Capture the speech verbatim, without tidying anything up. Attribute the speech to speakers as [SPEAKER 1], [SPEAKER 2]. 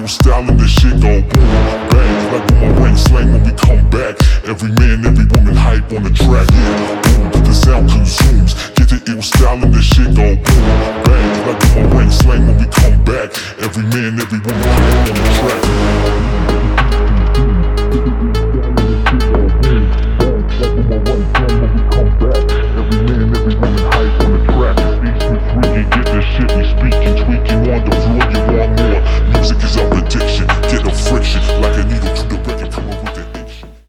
[SPEAKER 1] ill style and this shit go boom, bang. Like boomerang slang when we come back. Every man, every woman hype on the track. Yeah, boom, the sound consumes. Get the ill style and this shit go boom, bang. Like boomerang slang when we come back. Every man, every woman hype on the track.